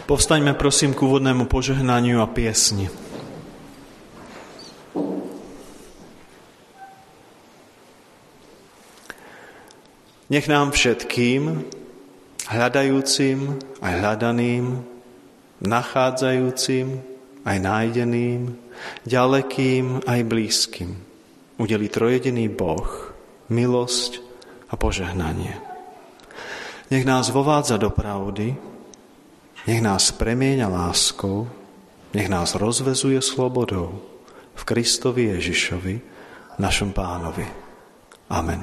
Povstaňme prosím k úvodnému požehnaniu a piesni. Nech nám všetkým, hľadajúcim aj hľadaným, nachádzajúcim aj nájdeným, ďalekým aj blízkym, udelí trojjediný Boh milosť a požehnanie. Nech nás vovádza do pravdy, nech nás premieňa láskou, nech nás rozvezuje slobodou v Kristovi Ježišovi, našom Pánovi. Amen.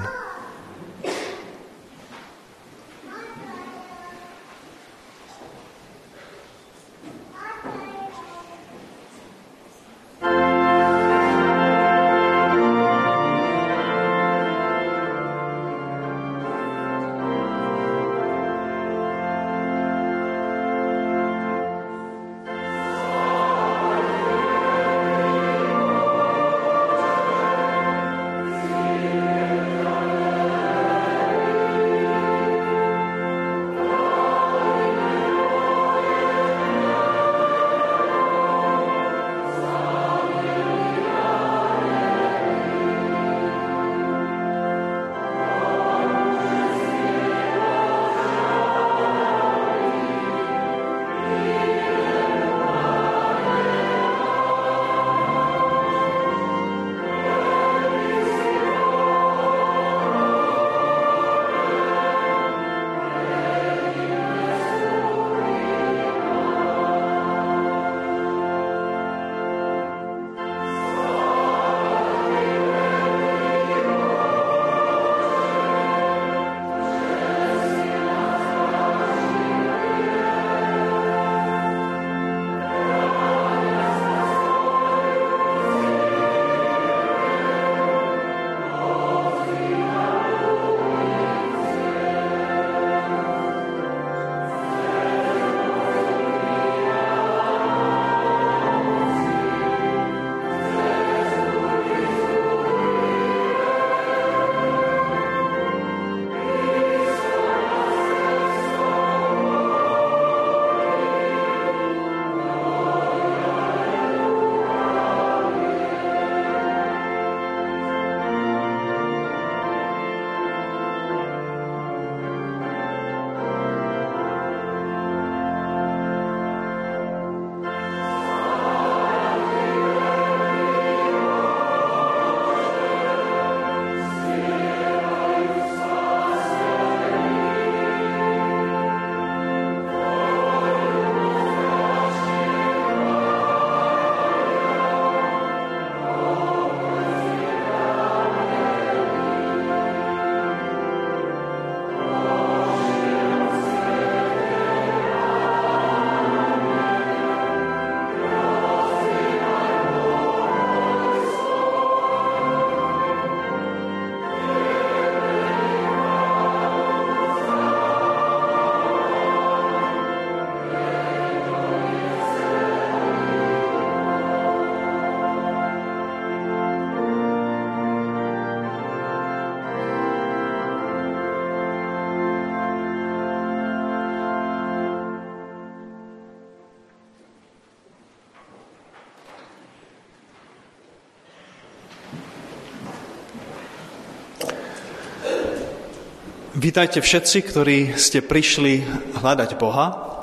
Vítajte všetci, ktorí ste prišli hľadať Boha.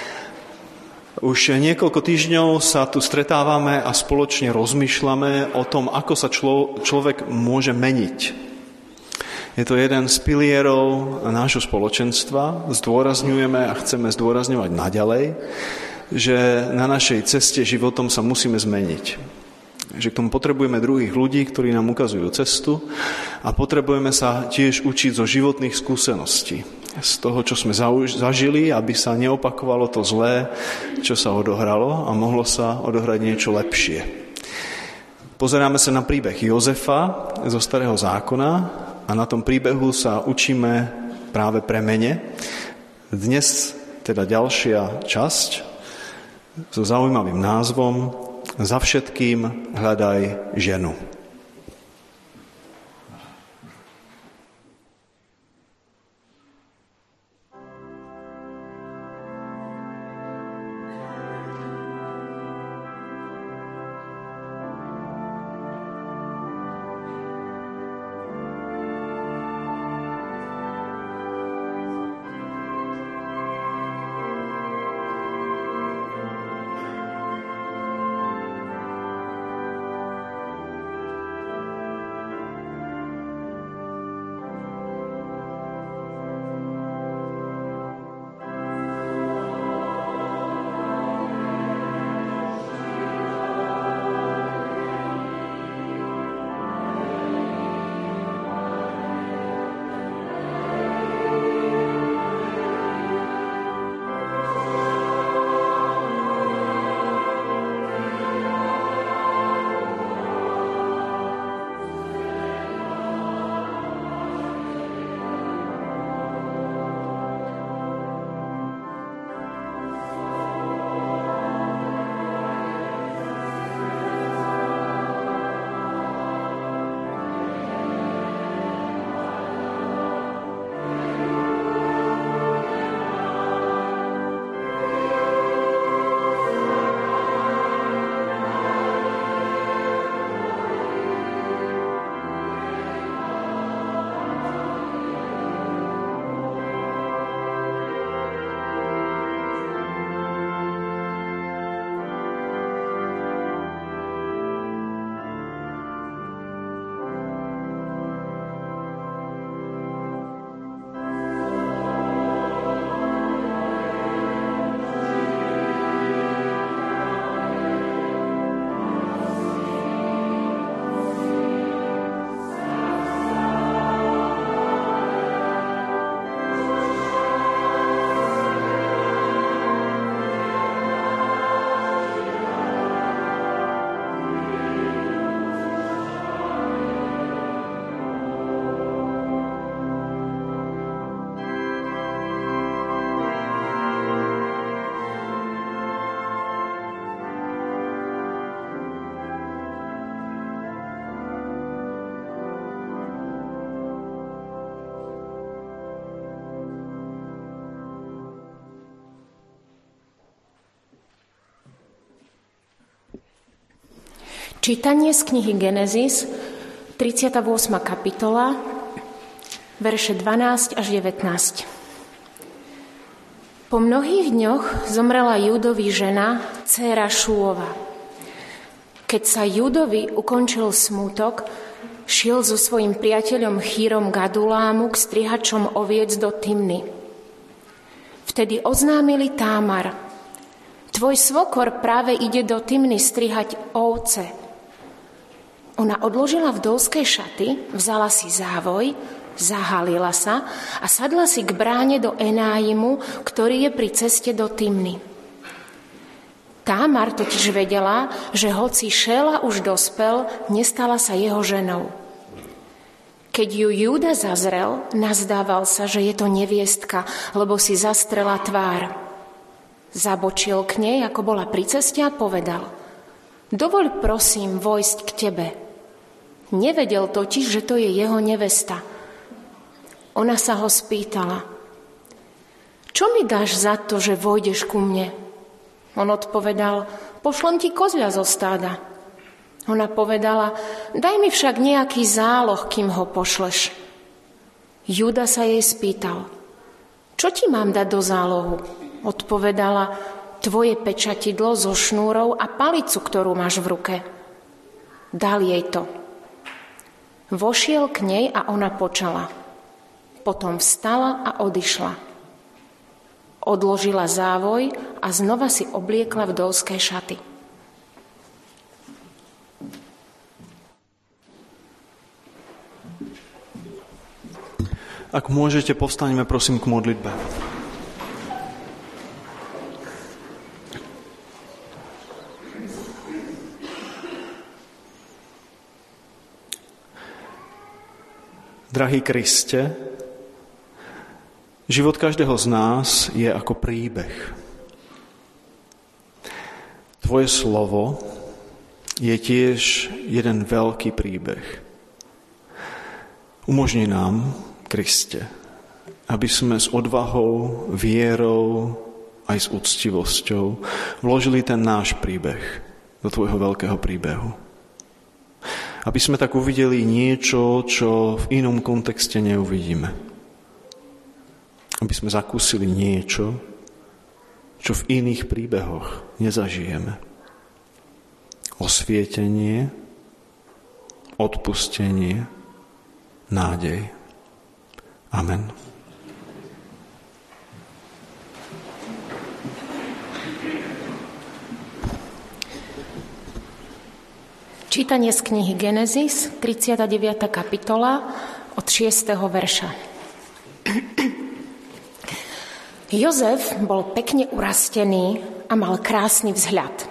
Už niekoľko týždňov sa tu stretávame a spoločne rozmýšľame o tom, ako sa človek môže meniť. Je to jeden z pilierov nášho spoločenstva. Zdôrazňujeme a chceme zdôrazňovať naďalej, že na našej ceste životom sa musíme zmeniť. Že k tomu potrebujeme druhých ľudí, ktorí nám ukazujú cestu a potrebujeme sa tiež učiť zo životných skúseností. Z toho, čo sme zažili, aby sa neopakovalo to zlé, čo sa odohralo a mohlo sa odohrať niečo lepšie. Pozeráme sa na príbeh Jozefa zo Starého zákona a na tom príbehu sa učíme práve premene. Dnes teda ďalšia časť so zaujímavým názvom Za všetkým hľadaj ženu. Čítanie z knihy Genesis, 38. kapitola, verše 12 až 19. Po mnohých dňoch zomrela Júdovi žena, dcéra Šúova. Keď sa Júdovi ukončil smútok, šiel so svojím priateľom Chírom k Adulámu, k strihačom oviec do Timny. Vtedy oznámili Támar: tvoj svokor práve ide do Timny strihať ovce. Ona odložila vdovské šaty, vzala si závoj, zahalila sa a sadla si k bráne do Enájimu, ktorý je pri ceste do Timny. Támar totiž vedela, že hoci Šéla už dospel, nestala sa jeho ženou. Keď ju Júda zazrel, nazdával sa, že je to neviestka, lebo si zastrela tvár. Zabočil k nej, ako bola pri ceste, a povedal: dovoľ prosím vojsť k tebe. Nevedel totiž, že to je jeho nevesta. Ona sa ho spýtala: čo mi dáš za to, že vojdeš ku mne? On odpovedal: pošlem ti kozľa zo stáda. Ona povedala: daj mi však nejaký záloh, kým ho pošleš. Júda sa jej spýtal: čo ti mám dať do zálohu? Odpovedala: tvoje pečatidlo so šnúrou a palicu, ktorú máš v ruke. Dal jej to. Vošiel k nej a ona počala. Potom vstala a odišla. Odložila závoj a znova si obliekla vdovské šaty. Ak môžete, povstaňme prosím k modlitbe. Drahý Kriste, život každého z nás je ako príbeh. Tvoje slovo je tiež jeden veľký príbeh. Umožni nám, Kriste, aby sme s odvahou, vierou aj s úctivosťou vložili ten náš príbeh do tvojho veľkého príbehu. Aby sme tak uvideli niečo, čo v inom kontexte neuvidíme. Aby sme zakúsili niečo, čo v iných príbehoch nezažijeme. Osvietenie, odpustenie, nádej. Amen. Čítanie z knihy Genesis, 39. kapitola, od 6. verša. Jozef bol pekne urastený a mal krásny vzhľad.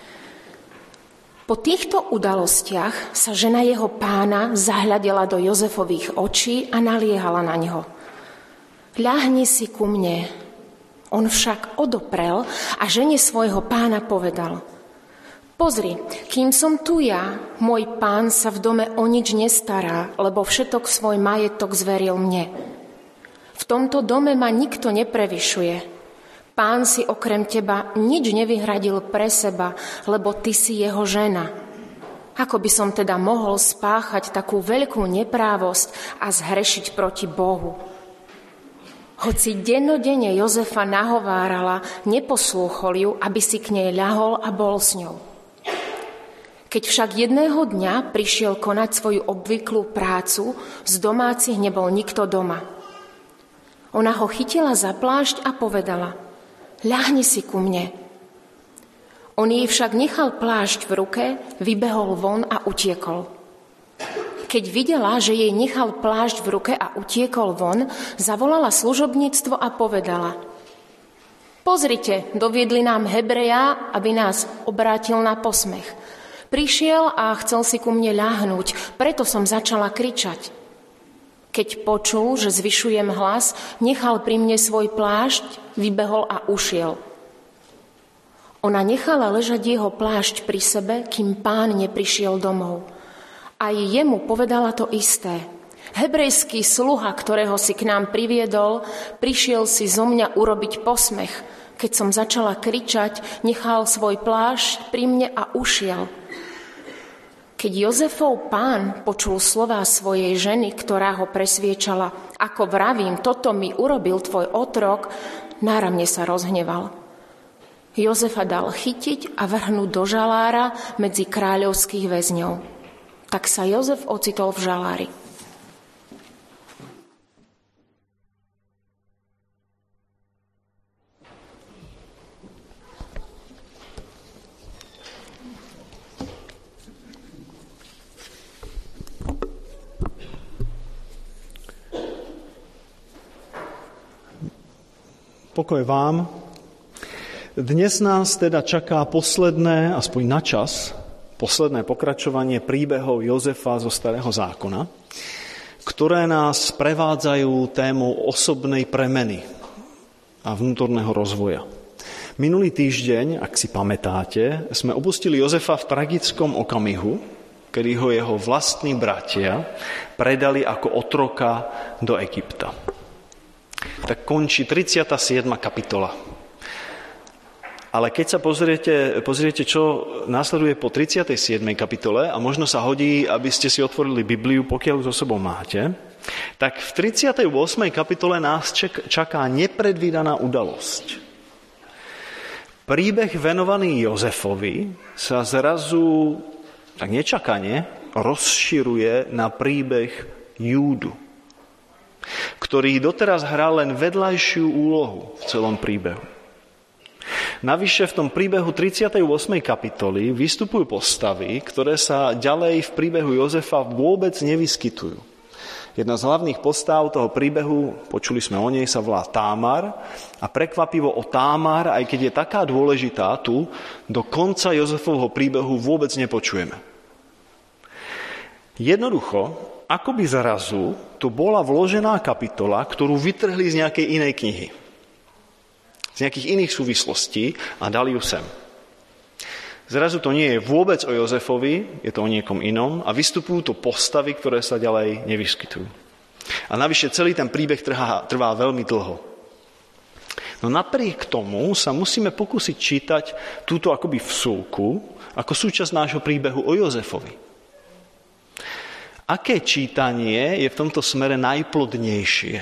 Po týchto udalostiach sa žena jeho pána zahľadela do Jozefových očí a naliehala na ňo: ľahni si ku mne. On však odoprel a žene svojho pána povedal: pozri, kým som tu ja, môj pán sa v dome o nič nestará, lebo všetok svoj majetok zveril mne. V tomto dome ma nikto neprevyšuje. Pán si okrem teba nič nevyhradil pre seba, lebo ty si jeho žena. Ako by som teda mohol spáchať takú veľkú neprávosť a zhrešiť proti Bohu? Hoci dennodenne Jozefa nahovárala, neposlúchol ju, aby si k nej ľahol a bol s ňou. Keď však jedného dňa prišiel konať svoju obvyklú prácu, z domácich nebol nikto doma. Ona ho chytila za plášť a povedala: ľahni si ku mne. On jej však nechal plášť v ruke, vybehol von a utiekol. Keď videla, že jej nechal plášť v ruke a utiekol von, zavolala služobníctvo a povedala: pozrite, doviedli nám Hebreja, aby nás obrátil na posmech. Prišiel a chcel si ku mne ľahnúť, preto som začala kričať. Keď počul, že zvyšujem hlas, nechal pri mne svoj plášť, vybehol a ušiel. Ona nechala ležať jeho plášť pri sebe, kým pán neprišiel domov. Aj jemu povedala to isté. Hebrejský sluha, ktorého si k nám priviedol, prišiel si zo mňa urobiť posmech. Keď som začala kričať, nechal svoj plášť pri mne a ušiel. Keď Jozefov pán počul slová svojej ženy, ktorá ho presviečala, ako vravím, toto mi urobil tvoj otrok, náramne sa rozhneval. Jozefa dal chytiť a vrhnúť do žalára medzi kráľovských väzňov. Tak sa Jozef ocitol v žalári. Pokoj vám. Dnes nás teda čaká posledné, aspoň na čas, posledné pokračovanie príbehov Jozefa zo Starého zákona, ktoré nás prevádzajú témou osobnej premeny a vnútorného rozvoja. Minulý týždeň, ak si pamätáte, sme opustili Jozefa v tragickom okamihu, kedy ho jeho vlastní bratia predali ako otroka do Egypta. Tak končí 37. kapitola. Ale keď sa pozriete, čo následuje po 37. kapitole, a možno sa hodí, aby ste si otvorili Bibliu, pokiaľ ju so sebou máte, tak v 38. kapitole nás čaká nepredvídaná udalosť. Príbeh venovaný Jozefovi sa zrazu, tak nečakane, rozširuje na príbeh Júdu, ktorý doteraz hral len vedľajšiu úlohu v celom príbehu. Navyše v tom príbehu 38. kapitoly vystupujú postavy, ktoré sa ďalej v príbehu Jozefa vôbec nevyskytujú. Jedna z hlavných postav toho príbehu, počuli sme o nej, sa volá Támar a prekvapivo o Támar, aj keď je taká dôležitá, tu do konca Jozefovho príbehu vôbec nepočujeme. Jednoducho, akoby zrazu to bola vložená kapitola, ktorú vytrhli z nejakej inej knihy. Z nejakých iných súvislostí a dali ju sem. Zrazu to nie je vôbec o Jozefovi, je to o niekom inom a vystupujú to postavy, ktoré sa ďalej nevyskytujú. A navyše celý ten príbeh trvá veľmi dlho. No napriek tomu sa musíme pokúsiť čítať túto akoby vsúku ako súčasť nášho príbehu o Jozefovi. Aké čítanie je v tomto smere najplodnejšie?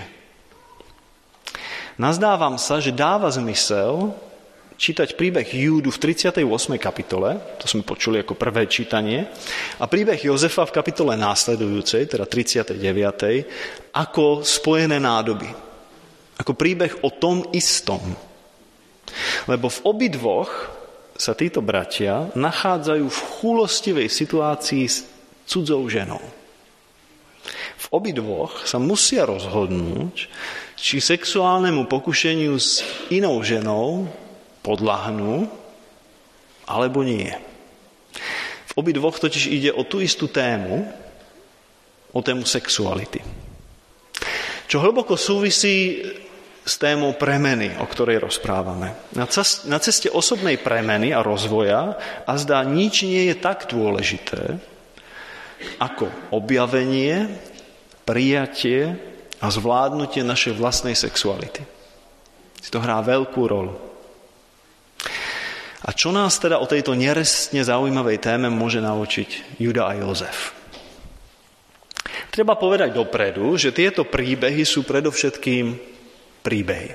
Nazdávam sa, že dáva zmysel čítať príbeh Júdu v 38. kapitole, to sme počuli ako prvé čítanie, a príbeh Jozefa v kapitole následujúcej, teda 39. ako spojené nádoby. Ako príbeh o tom istom. Lebo v obidvoch sa títo bratia nachádzajú v chúlostivej situácii s cudzou ženou. V obidvoch sa musia rozhodnúť, či sexuálnemu pokušeniu s inou ženou podľahnú, alebo nie. V obidvoch totiž ide o tú istú tému, o tému sexuality. Čo hlboko súvisí s témou premeny, o ktorej rozprávame. Na ceste osobnej premeny a rozvoja azda nič nie je tak dôležité, ako objavenie, prijatie a zvládnutie našej vlastnej sexuality. To hrá veľkú rolu. A čo nás teda o tejto nerestne zaujímavej téme môže naučiť Juda a Jozef? Treba povedať dopredu, že tieto príbehy sú predovšetkým príbehy.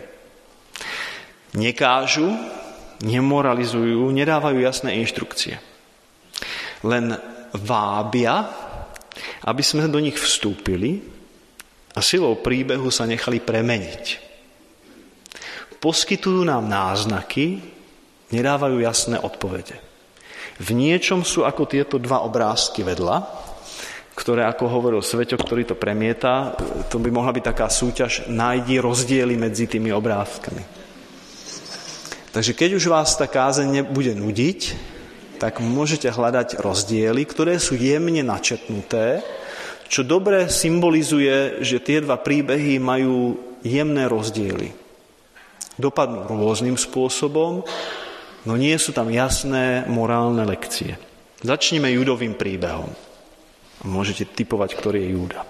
Nekážu, nemoralizujú, nedávajú jasné inštrukcie. Len vábia, aby sme do nich vstúpili a silou príbehu sa nechali premeniť. Poskytujú nám náznaky, nedávajú jasné odpovede. V niečom sú ako tieto dva obrázky vedľa, ktoré, ako hovoril Sveťo, ktorý to premieta, to by mohla byť taká súťaž, nájdi rozdiely medzi tými obrázkami. Takže keď už vás tá kázeň nebude nudiť, tak môžete hľadať rozdiely, ktoré sú jemne načetnuté, čo dobre symbolizuje, že tie dva príbehy majú jemné rozdiely. Dopadnú rôznym spôsobom, no nie sú tam jasné morálne lekcie. Začneme Judovým príbehom. Môžete tipovať, ktorý je Júda.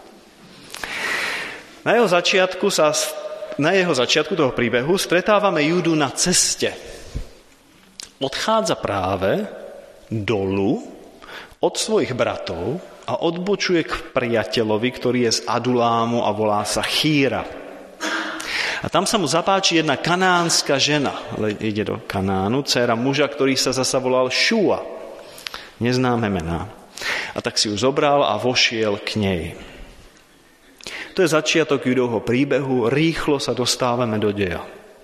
Na jeho začiatku toho príbehu stretávame Júdu na ceste. Odchádza práve dolu od svojich bratov a odbočuje k priateľovi, ktorý je z Adulámu a volá sa Chíra. A tam sa mu zapáči jedna kanánska žena, ale ide do Kanánu, dcéra muža, ktorý sa zasa volal Šúa. Neznáme mená. A tak si ju zobral a vošiel k nej. To je začiatok Judovho príbehu, rýchlo sa dostávame do deja.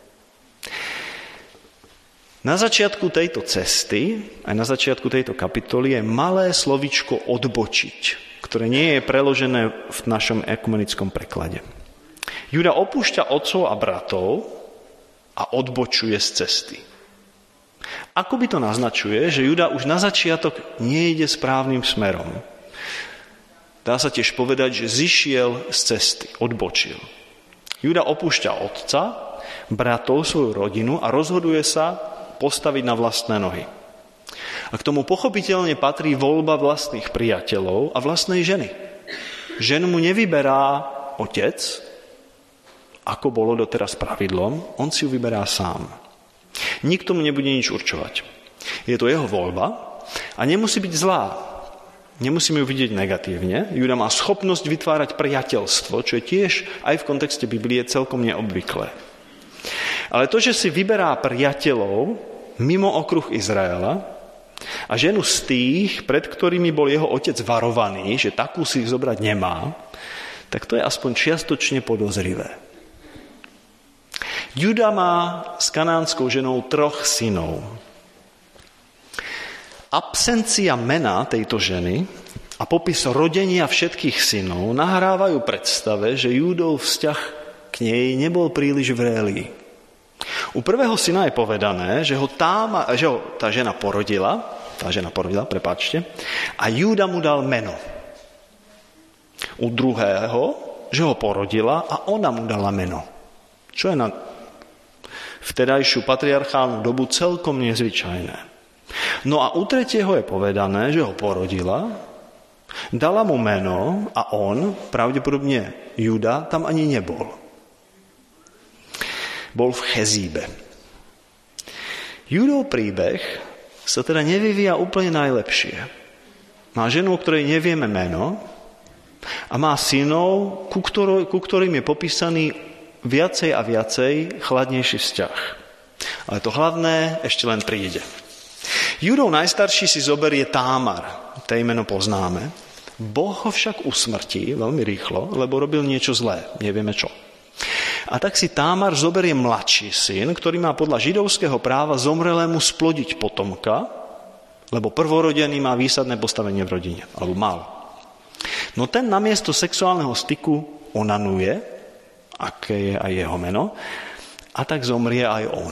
Na začiatku tejto cesty, aj na začiatku tejto kapitoly je malé slovíčko odbočiť, ktoré nie je preložené v našom ekumenickom preklade. Juda opúšťa otcov a bratov a odbočuje z cesty. Ako by to naznačuje, že Juda už na začiatok nejde správnym smerom. Dá sa tiež povedať, že zišiel z cesty, odbočil. Juda opúšťa otca, bratov, svoju rodinu a rozhoduje sa postaviť na vlastné nohy. A k tomu pochopiteľne patrí voľba vlastných priateľov a vlastnej ženy. Ženu mu nevyberá otec, ako bolo doteraz pravidlom, on si ju vyberá sám. Nikto mu nebude nič určovať. Je to jeho voľba a nemusí byť zlá. Nemusíme ju vidieť negatívne. Juda má schopnosť vytvárať priateľstvo, čo je tiež aj v kontexte Biblie celkom neobvyklé. Ale to, že si vyberá priateľov mimo okruh Izraela a ženu z tých, pred ktorými bol jeho otec varovaný, že takú si ich zobrať nemá, tak to je aspoň čiastočne podozrivé. Juda má s kanánskou ženou 3 synov. Absencia mena tejto ženy a popis rodenia všetkých synov nahrávajú predstave, že Júdov vzťah k nej nebol príliš vrelý. U prvého syna je povedané, že ho tá žena porodila, a Júda mu dal meno. U druhého, že ho porodila a ona mu dala meno. Čo je na vtedajšiu patriarchálnu dobu celkom nezvyčajné. No a u tretieho je povedané, že ho porodila, dala mu meno a on, pravdepodobne Júda, tam ani nebol. Bol v Chezíbe. Júdov príbeh sa teda nevyvíja úplne najlepšie. Má ženu, o ktorej nevieme meno a má synov, ku ktorým je popísaný viacej a viacej chladnejší vzťah. Ale to hlavné ešte len príde. Júdov najstarší si zoberie Támar, tej meno poznáme. Boh ho však usmrtí veľmi rýchlo, lebo robil niečo zlé, nevieme čo. A tak si Támar zoberie mladší syn, ktorý má podľa židovského práva zomrelému splodiť potomka, lebo prvorodený má výsadné postavenie v rodine, alebo mal. No ten namiesto sexuálneho styku onanuje, aké je aj jeho meno, a tak zomrie aj on.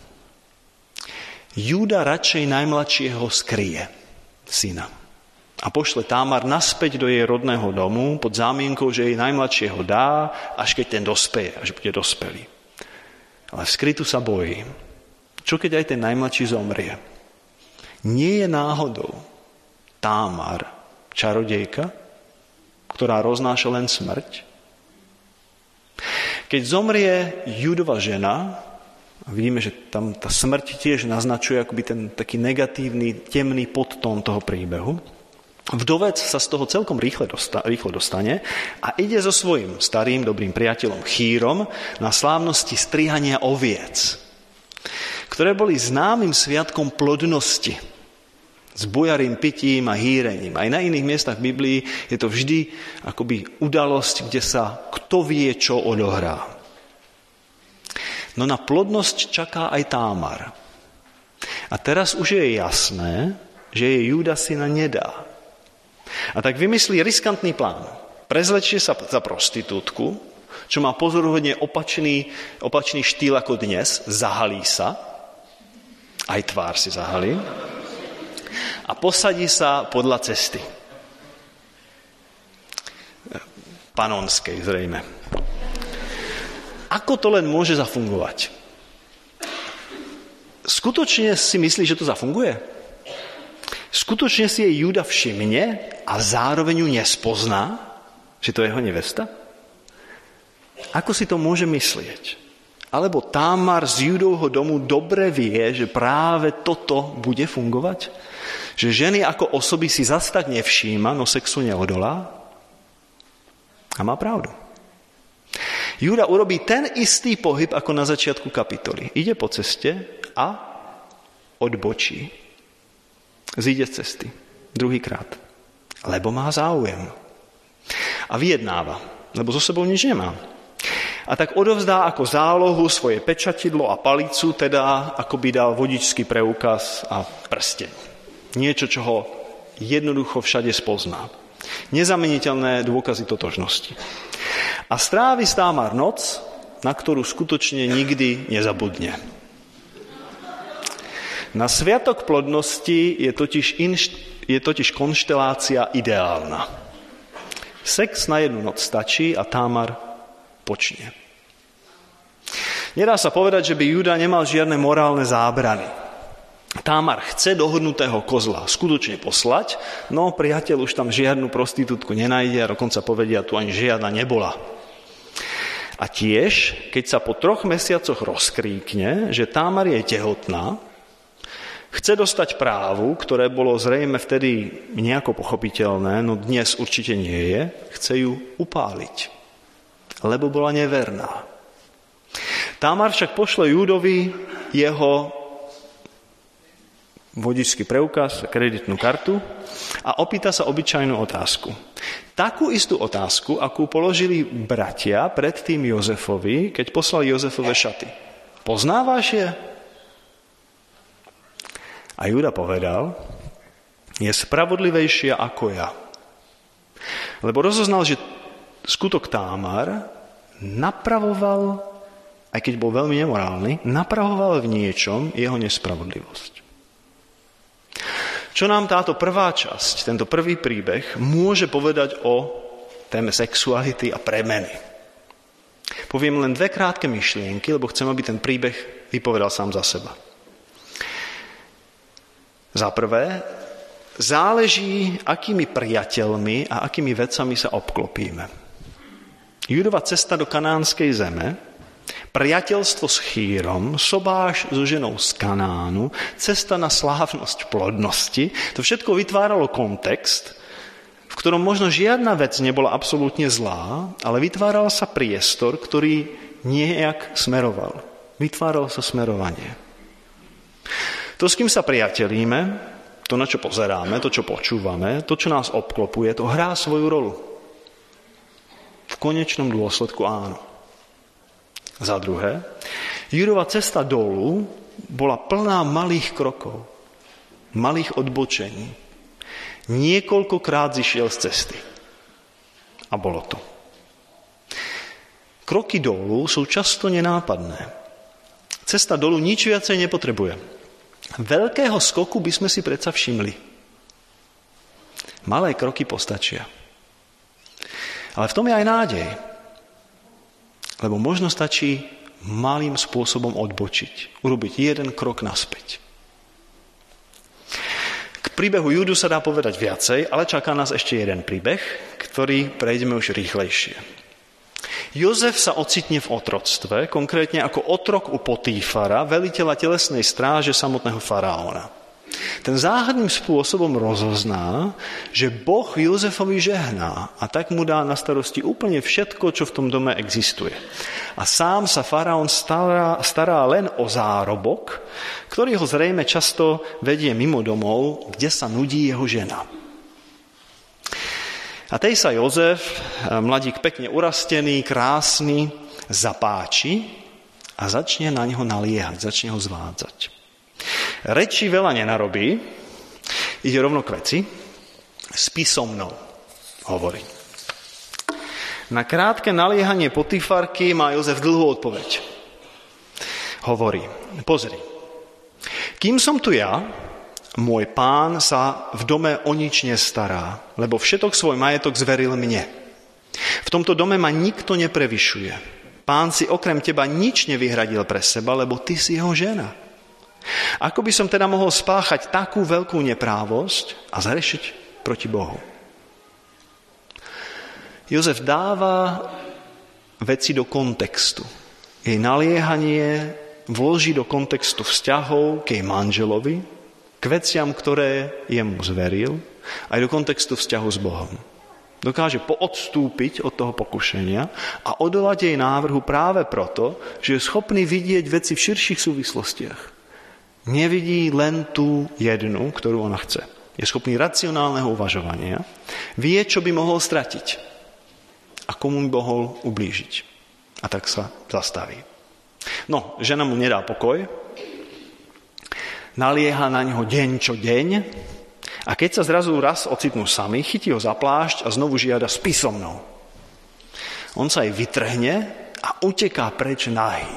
Júda radšej najmladšieho skrie, syna. A pošle Támar naspäť do jej rodného domu pod zámienkou, že jej najmladšieho dá, až keď ten dospeje, až bude dospelý. Ale v skrytu sa bojí. Čo keď aj ten najmladší zomrie? Nie je náhodou Támar čarodejka, ktorá roznáša len smrť? Keď zomrie Júdova žena, a vidíme, že tam tá smrť tiež naznačuje akoby ten taký negatívny, temný podtón toho príbehu, vdovec sa z toho celkom rýchlo dostane a ide so svojím starým dobrým priateľom Chírom na slávnosti strihania oviec, ktoré boli známym sviatkom plodnosti s bujarým pitím a hýrením. Aj na iných miestach v Biblii je to vždy akoby udalosť, kde sa kto vie, čo odohrá. No na plodnosť čaká aj Támar. A teraz už je jasné, že jej Júda syna nedá. A tak vymyslí riskantný plán. Prezlečie sa za prostitútku, čo má pozoruhodne opačný štýl ako dnes, zahalí sa, aj tvár si zahalí, a posadí sa podľa cesty. Panonskej zrejme. Ako to len môže zafungovať? Skutočne si myslí, že to zafunguje? Skutočne si jej Júda všimne a zároveň ju nespozná, že to je jeho nevesta? Ako si to môže myslieť? Alebo Támar z Judovho domu dobre vie, že práve toto bude fungovať? Že ženy ako osoby si zas tak nevšíma, no sexu neodolá? A má pravdu. Júda urobí ten istý pohyb ako na začiatku kapitoly. Ide po ceste a odbočí. Zíde z cesty. Druhýkrát. Lebo má záujem. A vyjednáva, lebo so sebou nič nemá. A tak odovzdá ako zálohu svoje pečatidlo a palicu, teda ako by dal vodičský preukaz a prsteň. Niečo, čo ho jednoducho všade spozná. Nezameniteľné dôkazy totožnosti. A strávi Támar noc, na ktorú skutočne nikdy nezabudne. Na sviatok plodnosti je totiž konštelácia ideálna. Sex na jednu noc stačí a Támar počne. Nedá sa povedať, že by Júda nemal žiadne morálne zábrany. Támar chce dohodnutého kozla skutočne poslať, no priateľ už tam žiadnu prostitútku nenájde a dokonca povedia, tu ani žiadna nebola. A tiež, keď sa po 3 mesiacoch rozkríkne, že Támar je tehotná, chce dostať právu, ktoré bolo zrejme vtedy nejako pochopiteľné, no dnes určite nie je, chce ju upáliť, lebo bola neverná. Támar však pošle Júdovi jeho vodičský preukaz, kreditnú kartu a opýta sa obyčajnú otázku. Takú istú otázku, akú položili bratia predtým Jozefovi, keď poslali Jozefove šaty. Poznávaš je? A Júda povedal, je spravodlivejšia ako ja. Lebo rozoznal, že skutok Támar napravoval, aj keď bol veľmi nemorálny, napravoval v niečom jeho nespravodlivosť. Čo nám táto prvá časť, tento prvý príbeh, môže povedať o téme sexuality a premeny? Poviem len 2 krátke myšlienky, lebo chcem, aby ten príbeh vypovedal sám za seba. Za prvé, záleží, akými priateľmi a akými vecami sa obklopíme. Júdova cesta do kanánskej zeme, priateľstvo s Chýrom, sobáš so ženou z Kanánu, cesta na slávnosť plodnosti, to všetko vytváralo kontext, v ktorom možno žiadna vec nebola absolútne zlá, ale vytváral sa priestor, ktorý nejak smeroval. Vytváralo sa smerovanie. To, s kým sa priatelíme, to, na čo pozeráme, to, čo počúvame, to, čo nás obklopuje, to hrá svoju rolu. V konečnom dôsledku áno. Za druhé, Júdova cesta dolu bola plná malých krokov, malých odbočení. Niekoľkokrát zišiel z cesty. A bolo to. Kroky dolu sú často nenápadné. Cesta dolu nič viacej nepotrebuje. Veľkého skoku by sme si predsa všimli. Malé kroky postačia. Ale v tom je aj nádej. Lebo možno stačí malým spôsobom odbočiť. Urobiť jeden krok naspäť. K príbehu Júdu sa dá povedať viacej, ale čaká nás ešte jeden príbeh, ktorý prejdeme už rýchlejšie. Jozef sa ocitne v otroctve, konkrétne ako otrok u Potífara, veliteľa telesnej stráže samotného faraóna. Ten záhadným spôsobom rozozná, že Boh Jozefovi žehná a tak mu dá na starosti úplne všetko, čo v tom dome existuje. A sám sa faraón stará len o zárobok, ktorý ho zrejme často vedie mimo domov, kde sa nudí jeho žena. A tej sa Jozef, mladík pekne urastený, krásny, zapáči a začne na neho naliehať, začne ho zvádzať. Reči veľa nenarobí, ide rovno k veci, spí so mnou, hovorí. Na krátke naliehanie Potifarky má Jozef dlhú odpoveď. Hovorí, pozri, kým som tu ja, môj pán sa v dome o nič nestará, lebo všetok svoj majetok zveril mne. V tomto dome ma nikto neprevyšuje. Pán si okrem teba nič nevyhradil pre seba, lebo ty si jeho žena. Ako by som teda mohol spáchať takú veľkú neprávosť a zrešiť proti Bohu? Jozef dáva veci do kontextu. jej naliehanie vloží do kontextu vzťahov k jej manželovi, k veciam, ktoré jemu zveril, aj do kontextu vzťahu s Bohom. Dokáže poodstúpiť od toho pokušenia a odolať jej návrhu práve proto, že je schopný vidieť veci v širších súvislostiach. Nevidí len tú jednu, ktorú ona chce. Je schopný racionálneho uvažovania. Vie, čo by mohol stratiť a komu by mohol ublížiť. A tak sa zastaví. No, žena mu nedá pokoj. Nalieha na neho deň čo deň. A keď sa zrazu raz ocitnú sami, chytí ho za plášť a znovu žiada spí so mnou. On sa jej vytrhne a uteká preč nahý.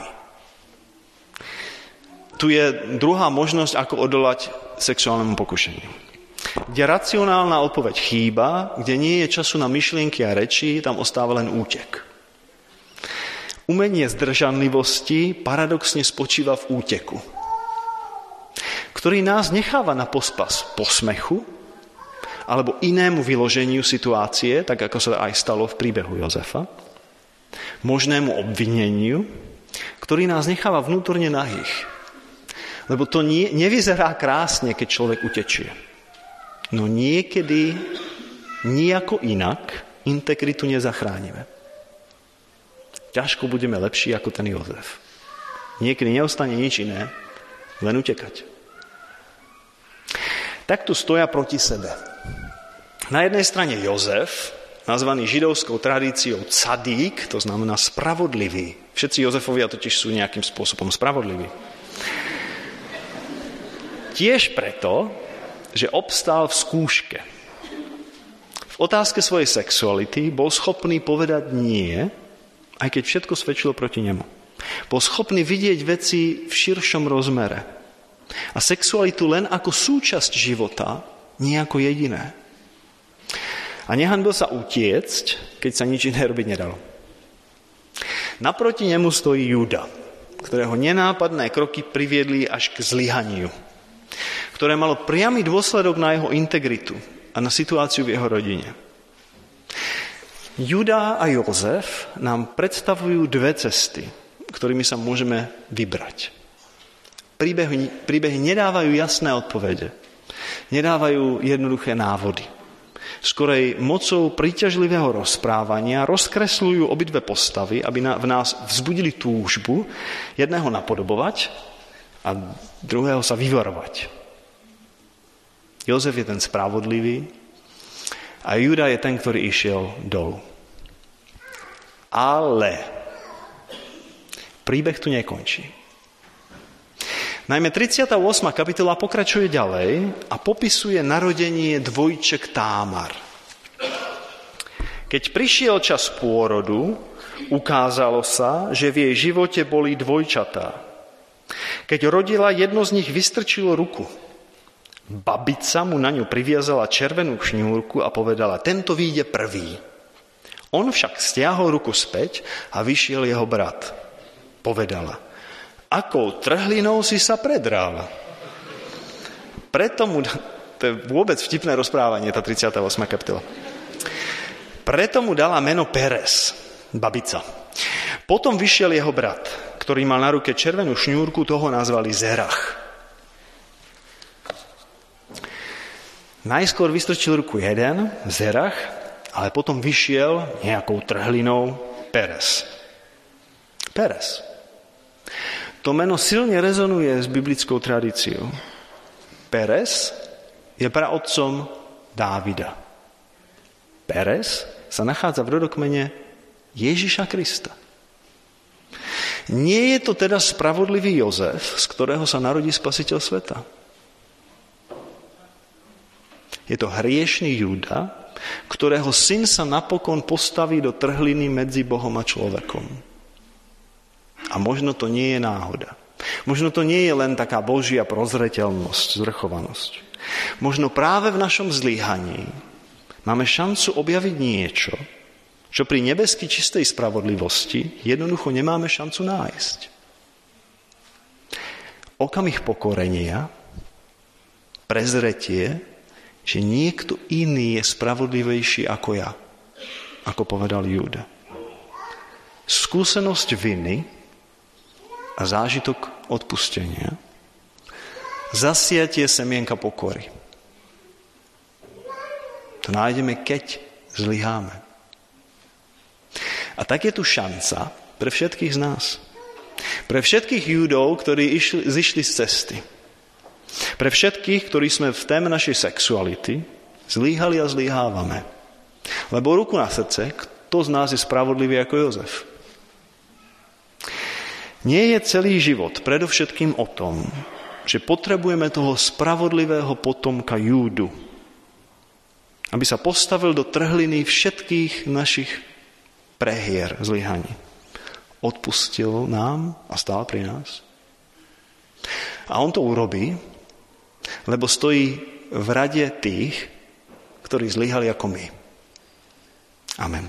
Tu je druhá možnosť, ako odolať sexuálnemu pokušeniu. Kde racionálna odpoveď chýba, kde nie je času na myšlienky a reči, tam ostáva len útek. Umenie zdržanlivosti paradoxne spočíva v úteku, ktorý nás necháva na pospas posmechu alebo inému vyloženiu situácie, tak ako sa aj stalo v príbehu Jozefa, možnému obvineniu, ktorý nás necháva vnútorne nahých. Lebo to nevyzerá krásne, keď človek utečie. No niekedy nijako inak integritu nezachránime. Ťažko budeme lepší ako ten Jozef. Niekedy neostane nič iné, len utekať. Tak tu stoja proti sebe. Na jednej strane Jozef, nazvaný židovskou tradíciou cadík, to znamená spravodlivý. Všetci Jozefovia totiž sú nejakým spôsobom spravodliví. Tiež preto, že obstál v skúške. V otázke svojej sexuality bol schopný povedať nie, aj keď všetko svedčilo proti nemu. Bol schopný vidieť veci v širšom rozmere. A sexualitu len ako súčasť života, nie ako jediné. A nehanbil sa utiecť, keď sa nič iné robiť nedalo. Naproti nemu stojí Júda, ktorého nenápadné kroky priviedli až k zlyhaniu, ktoré malo priamy dôsledok na jeho integritu a na situáciu v jeho rodine. Júda a Jozef nám predstavujú dve cesty, ktorými sa môžeme vybrať. Príbehy nedávajú jasné odpovede. Nedávajú jednoduché návody. Skorej mocou príťažlivého rozprávania rozkresľujú obidve postavy, aby v nás vzbudili túžbu jedného napodobovať a druhého sa vyvarovať. Jozef je ten spravodlivý a Júda je ten, ktorý išiel dolu. Ale príbeh tu nekončí. Najmä 38. kapitola pokračuje ďalej a popisuje narodenie dvojček Támar. Keď prišiel čas pôrodu, ukázalo sa, že v jej živote boli dvojčatá. Keď rodila, jedno z nich vystrčilo ruku. Babica mu na ňu priviazala červenú šňúrku a povedala, tento vyjde prvý. On však stiahol ruku späť a vyšiel jeho brat. Povedala, akou trhlinou si sa predrála. Preto mu, to je vôbec vtipné rozprávanie, tá 38. kapitola. Preto mu dala meno Perez, babica. Potom vyšiel jeho brat, ktorý mal na ruke červenú šňúrku, toho nazvali Zerach. Najskôr vystrčil ruku jeden, Zerach, ale potom vyšiel nejakou trhlinou Perez. Perez. To meno silne rezonuje s biblickou tradíciou. Perez je praotcom Dávida. Perez sa nachádza v rodokmene Ježiša Krista. Nie je to teda spravodlivý Jozef, z ktorého sa narodí spasiteľ sveta. Je to hriešný Júda, ktorého syn sa napokon postaví do trhliny medzi Bohom a človekom. A možno to nie je náhoda. Možno to nie je len taká Božia prozreteľnosť, zvrchovanosť. Možno práve v našom zlyhaní máme šancu objaviť niečo, čo pri nebesky čistej spravodlivosti jednoducho nemáme šancu nájsť. Okamih pokorenia, prezretie, že niekto iný je spravodlivejší ako ja, ako povedal Júda. Skúsenosť viny a zážitok odpustenia. Zasiatie semienka pokory. To nájdeme, keď zlyháme. A tak je tu šanca pre všetkých z nás. Pre všetkých Judov, ktorí zišli z cesty. Pre všetkých, ktorí sme v téme našej sexuality zlíhali a zlíhávame. Lebo ruku na srdce, kto z nás je spravodlivý ako Jozef? Nie je celý život predovšetkým o tom, že potrebujeme toho spravodlivého potomka Júdu, aby sa postavil do trhliny všetkých našich prehier, zlyhaní. Odpustil nám a stál pri nás. A on to urobí, lebo stojí v rade tých, ktorí zlyhali ako my. Amen.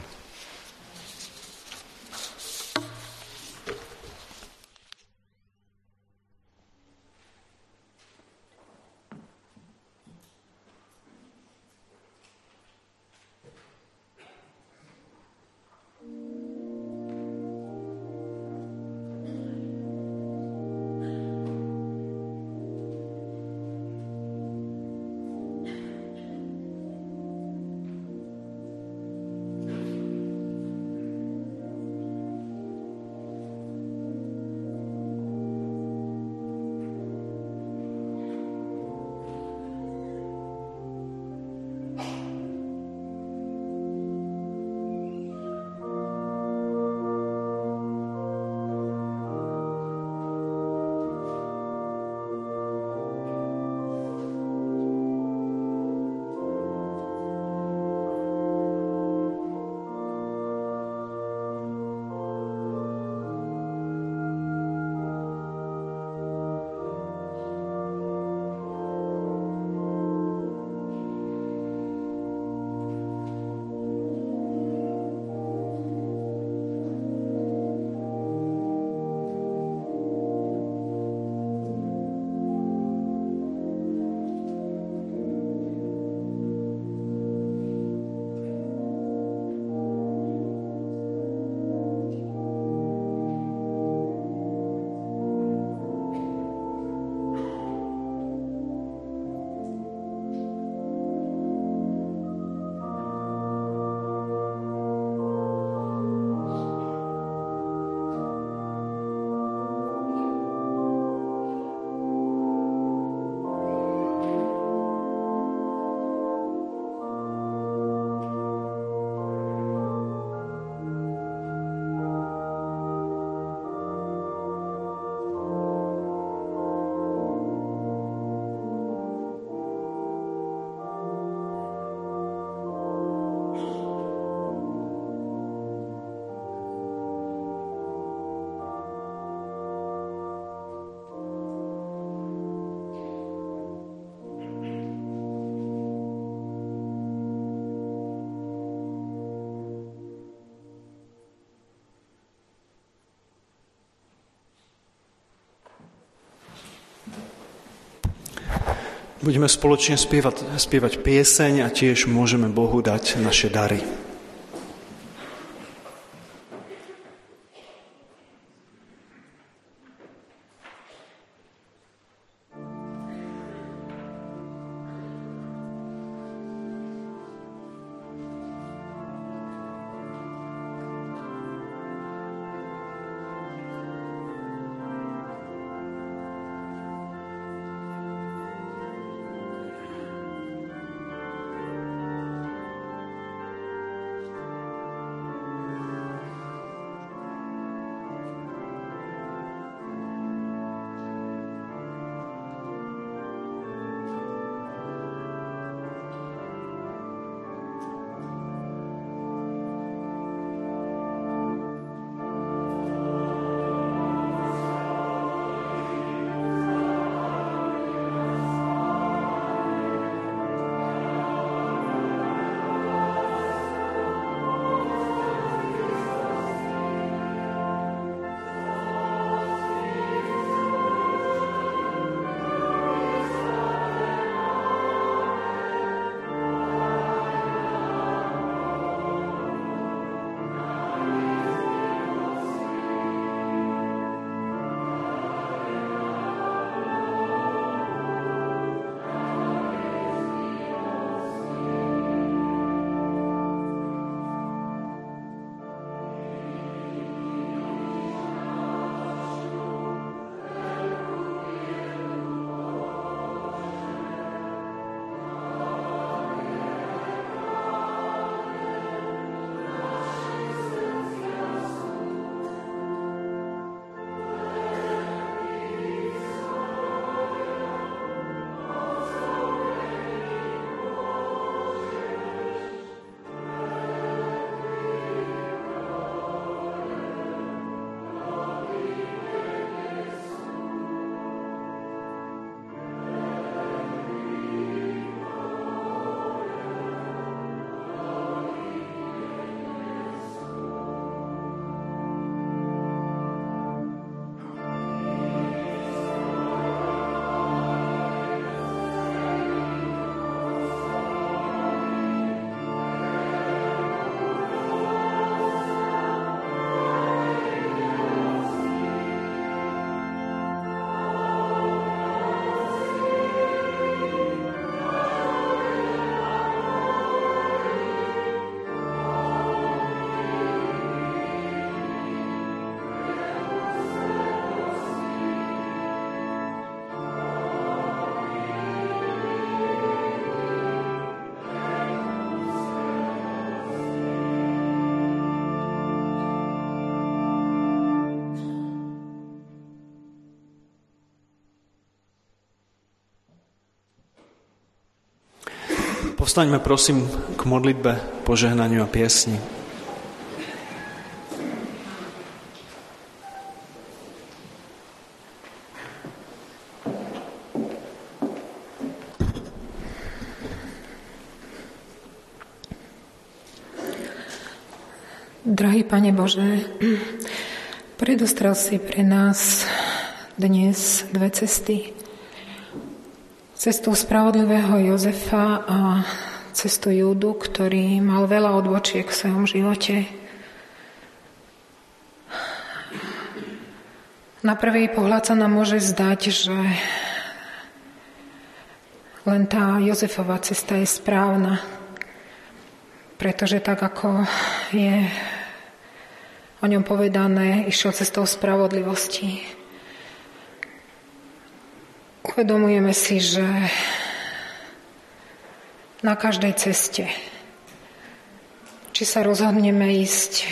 Budeme spoločne spievať pieseň a tiež môžeme Bohu dať naše dary. Povstaňme prosím k modlitbe, požehnaniu a piesni. Drahý Pane Bože, predostrel si pre nás dnes dve cesty. Cestu spravodlivého Jozefa a cestu Júdu, ktorý mal veľa odbočiek v svojom živote. Na prvý pohľad sa nám môže zdať, že len tá Jozefova cesta je správna, pretože tak, ako je o ňom povedané, išiel cestou spravodlivosti. Uvedomujeme si, že na každej ceste, či sa rozhodneme ísť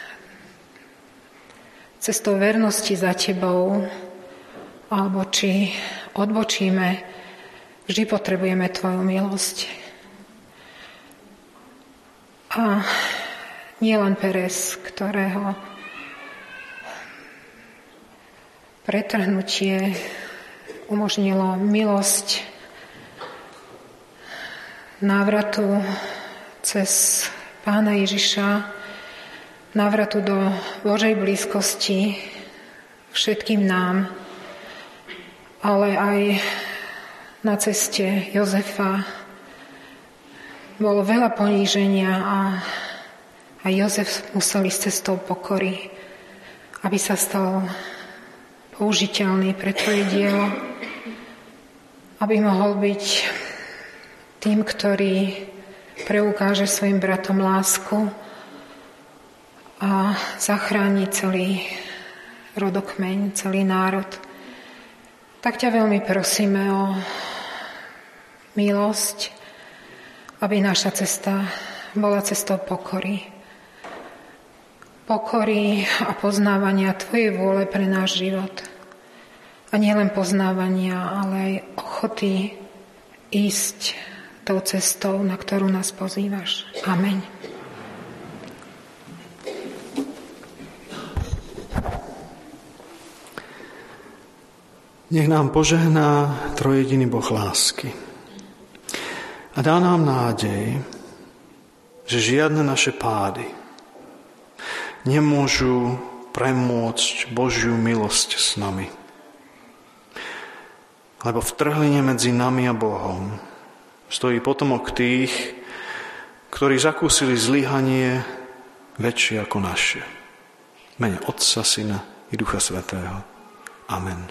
cestou vernosti za Tebou, alebo či odbočíme, vždy potrebujeme Tvoju milosť. A nie len Perez, ktorého pretrhnutie umožnilo milosť návratu cez Pána Ježiša, návratu do Božej blízkosti všetkým nám, ale aj na ceste Jozefa bolo veľa poníženia a Jozef musel ísť cestou pokory, aby sa stal použiteľný pre Tvoje dielo, aby mohol byť tým, ktorý preukáže svojim bratom lásku a zachráni celý rodokmeň, celý národ. Tak ťa veľmi prosíme o milosť, aby naša cesta bola cestou pokory. Pokory a poznávania Tvojej vôle pre náš život. A nielen poznávania, ale aj ochoty ísť tou cestou, na ktorú nás pozývaš. Amen. Nech nám požehná trojjediný Boh lásky a dá nám nádej, že žiadne naše pády nemôžu premôcť Božiu milosť s nami. Lebo v trhline medzi nami a Bohom stojí potomok tých, ktorí zakúsili zlyhanie väčšie ako naše. V mene Otca, Syna i Ducha Svätého. Amen.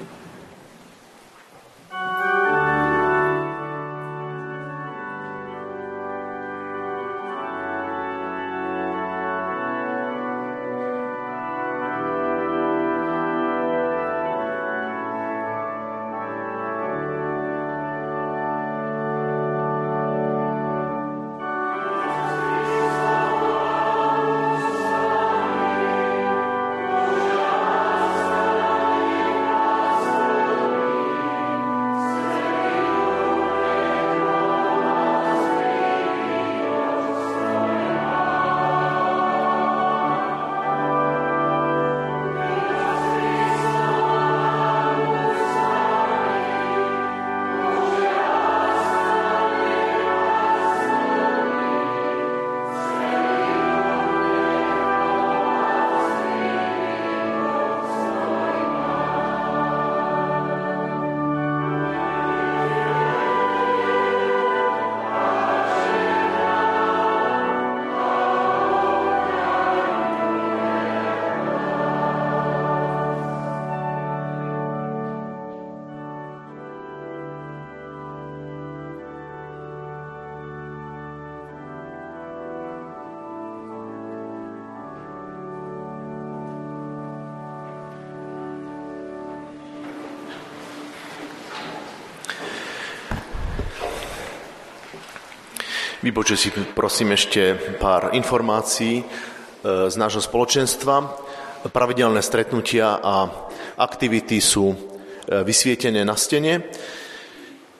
Vypočuj si prosím ešte pár informácií z nášho spoločenstva. Pravidelné stretnutia a aktivity sú vysvietené na stene.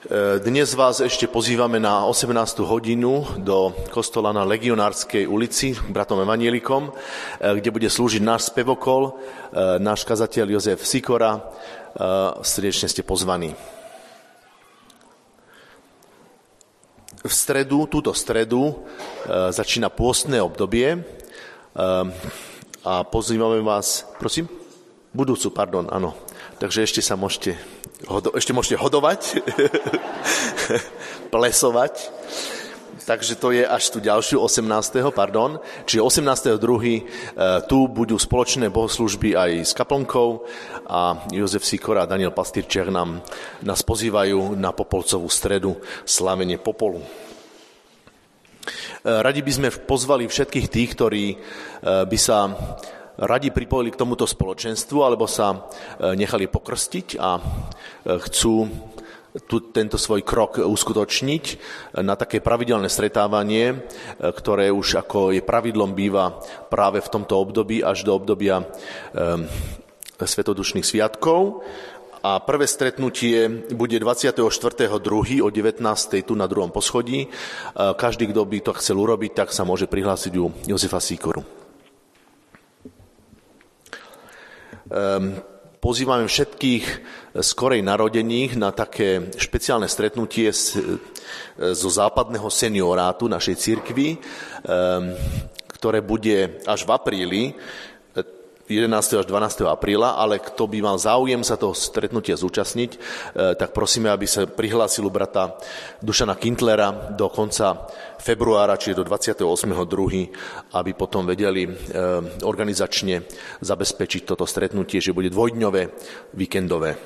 Dnes vás ešte pozývame na 18. hodinu do kostola na Legionárskej ulici k bratom evanielikom, kde bude slúžiť náš spevokol, náš kazateľ Jozef Sikora. Srdečne ste pozvaní. Túto stredu začína pôstne obdobie a pozývame vás, prosím? Budúcu, pardon, áno. Takže ešte môžete hodovať, plesovať. Takže to je až tu ďalšiu 18. Čiže 18.2. tu budú spoločné bohoslúžby aj s kaplnkou a Jozef Sikora a Daniel Pastýrček nás pozývajú na Popolcovú stredu slávenie popolu. Radi by sme pozvali všetkých tých, ktorí by sa radi pripojili k tomuto spoločenstvu alebo sa nechali pokrstiť a chcú tento svoj krok uskutočniť na také pravidelné stretávanie, ktoré už ako je pravidlom býva práve v tomto období až do obdobia svetodušných sviatkov. A prvé stretnutie bude 24.2. o 19.00 tu na druhom poschodí. Každý, kto by to chcel urobiť, tak sa môže prihlásiť u Jozefa Sikoru. Pozývame všetkých skorej narodených na také špeciálne stretnutie zo západného seniorátu našej cirkvi, ktoré bude až v apríli, 11. až 12. apríla, ale kto by mal záujem sa toho stretnutia zúčastniť, tak prosíme, aby sa prihlásil u brata Dušana Kindlera do konca februára, čiže do 28.2., aby potom vedeli organizačne zabezpečiť toto stretnutie, že bude dvojdňové, víkendové.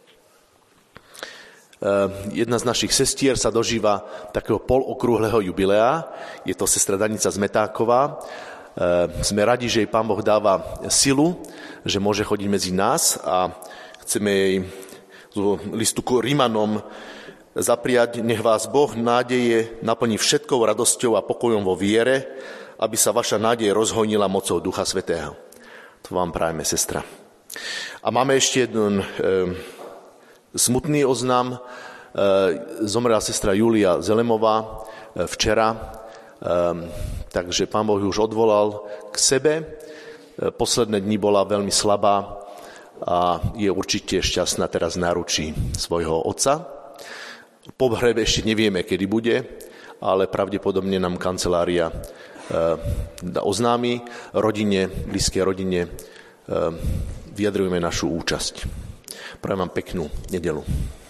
Jedna z našich sestier sa dožíva takého polokrúhleho jubilea, je to sestra Danica Zmetáková. Sme radi, že jej Pán Boh dáva silu, že môže chodiť medzi nás a chceme jej z listu k Rimanom zapriať, nech vás Boh nádeje naplní všetkou radosťou a pokojom vo viere, aby sa vaša nádej rozhojnila mocou Ducha Svätého. To vám prajeme, sestra. A máme ešte jeden smutný oznam. Zomrela sestra Julia Zelemová včera, takže Pán Boh ju už odvolal k sebe. Posledné dni bola veľmi slabá a je určite šťastná teraz v náručí svojho otca. Pohreb ešte nevieme, kedy bude, ale pravdepodobne nám kancelária oznámi rodine, blízkej rodine, vyjadrujeme našu účasť. Prajem vám peknú nedeľu.